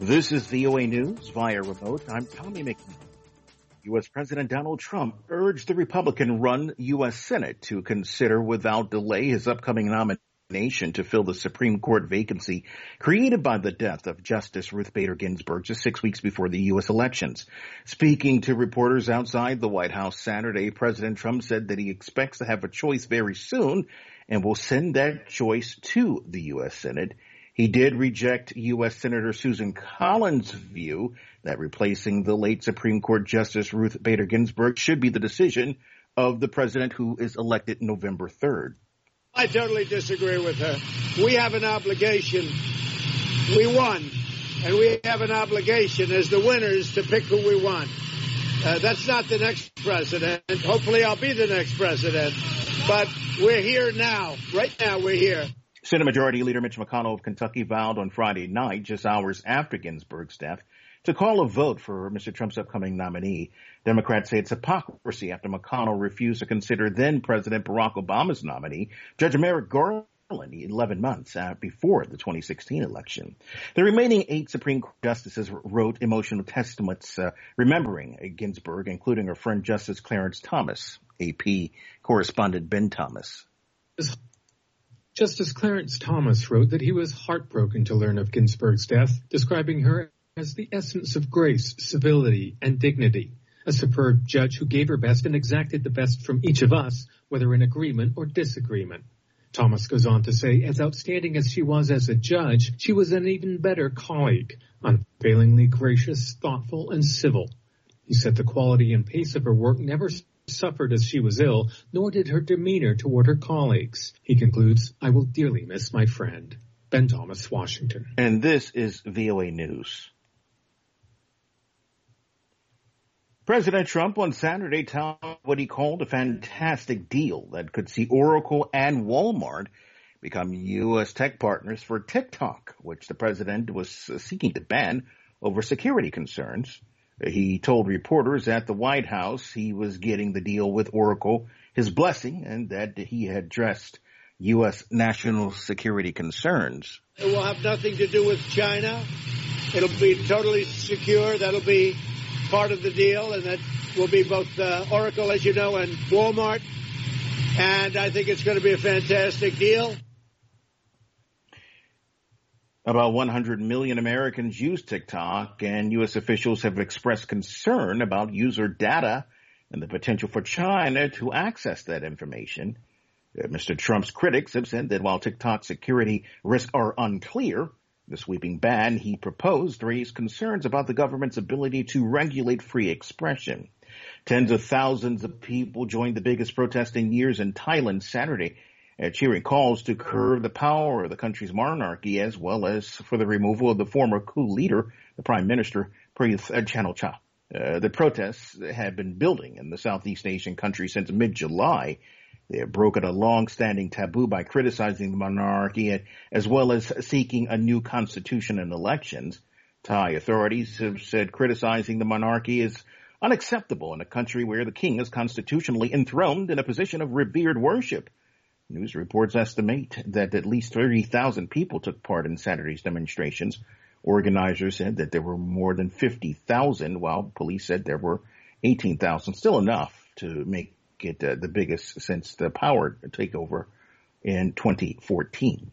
This is VOA News via remote. I'm Tommy McNeil. U.S. President Donald Trump urged the Republican-run U.S. Senate to consider without delay his upcoming nomination to fill the Supreme Court vacancy created by the death of Justice Ruth Bader Ginsburg just 6 weeks before the U.S. elections. Speaking to reporters outside the White House Saturday, President Trump said that he expects to have a choice very soon and will send that choice to the U.S. Senate. He did reject U.S. Senator Susan Collins' view that replacing the late Supreme Court Justice Ruth Bader Ginsburg should be the decision of the president who is elected November 3rd. I totally disagree with her. We have an obligation. We won, and we have an obligation as the winners to pick who we want. That's not the next president. Hopefully I'll be the next president. But we're here now. Right now we're here. Senate Majority Leader Mitch McConnell of Kentucky vowed on Friday night, just hours after Ginsburg's death, to call a vote for Mr. Trump's upcoming nominee. Democrats say it's hypocrisy after McConnell refused to consider then-President Barack Obama's nominee, Judge Merrick Garland, 11 months before the 2016 election. The remaining 8 Supreme Court justices wrote emotional testaments remembering Ginsburg, including her friend Justice Clarence Thomas. AP correspondent Ben Thomas. Justice Clarence Thomas wrote that he was heartbroken to learn of Ginsburg's death, describing her as the essence of grace, civility, and dignity, a superb judge who gave her best and exacted the best from each of us, whether in agreement or disagreement. Thomas goes on to say, as outstanding as she was as a judge, she was an even better colleague, unfailingly gracious, thoughtful, and civil. He said the quality and pace of her work never suffered as she was ill, nor did her demeanor toward her colleagues. He concludes, I will dearly miss my friend. Ben Thomas, Washington. And this is VOA News. President Trump on Saturday touted what he called a fantastic deal that could see Oracle and Walmart become U.S. tech partners for TikTok, which the president was seeking to ban over security concerns. He told reporters at the White House he was getting the deal with Oracle his blessing and that he had addressed U.S. national security concerns. It will have nothing to do with China. It'll be totally secure. That'll be part of the deal, and that will be both Oracle, as you know, and Walmart. And I think it's going to be a fantastic deal. About 100 million Americans use TikTok, and U.S. officials have expressed concern about user data and the potential for China to access that information. Mr. Trump's critics have said that while TikTok's security risks are unclear, the sweeping ban he proposed raised concerns about the government's ability to regulate free expression. Tens of thousands of people joined the biggest protest in years in Thailand Saturday, cheering calls to curb the power of the country's monarchy, as well as for the removal of the former coup leader, the Prime Minister, Prayuth Chan-o-cha. The protests had been building in the Southeast Asian country since mid-July. They have broken a long-standing taboo by criticizing the monarchy, as well as seeking a new constitution and elections. Thai authorities have said criticizing the monarchy is unacceptable in a country where the king is constitutionally enthroned in a position of revered worship. News reports estimate that at least 30,000 people took part in Saturday's demonstrations. Organizers said that there were more than 50,000, while police said there were 18,000, still enough to make it the biggest since the power takeover in 2014.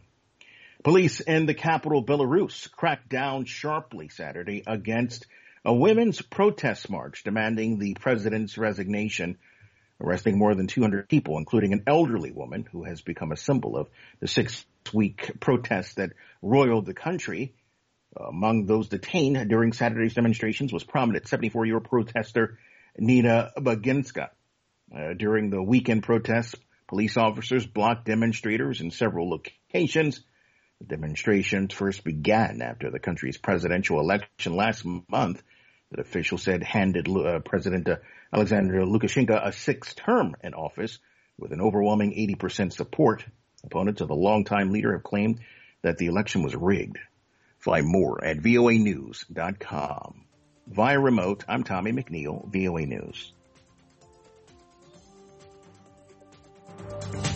Police in the capital, Belarus, cracked down sharply Saturday against a women's protest march demanding the president's resignation, arresting more than 200 people, including an elderly woman who has become a symbol of the 6-week protests that roiled the country. Among those detained during Saturday's demonstrations was prominent 74-year-old protester Nina Baginska. During the weekend protests, police officers blocked demonstrators in several locations. The demonstrations first began after the country's presidential election last month that officials said handed President Alexander Lukashenko a 6th term in office with an overwhelming 80% support. Opponents of the longtime leader have claimed that the election was rigged. Find more at voanews.com. Via remote, I'm Tommy McNeil, VOA News.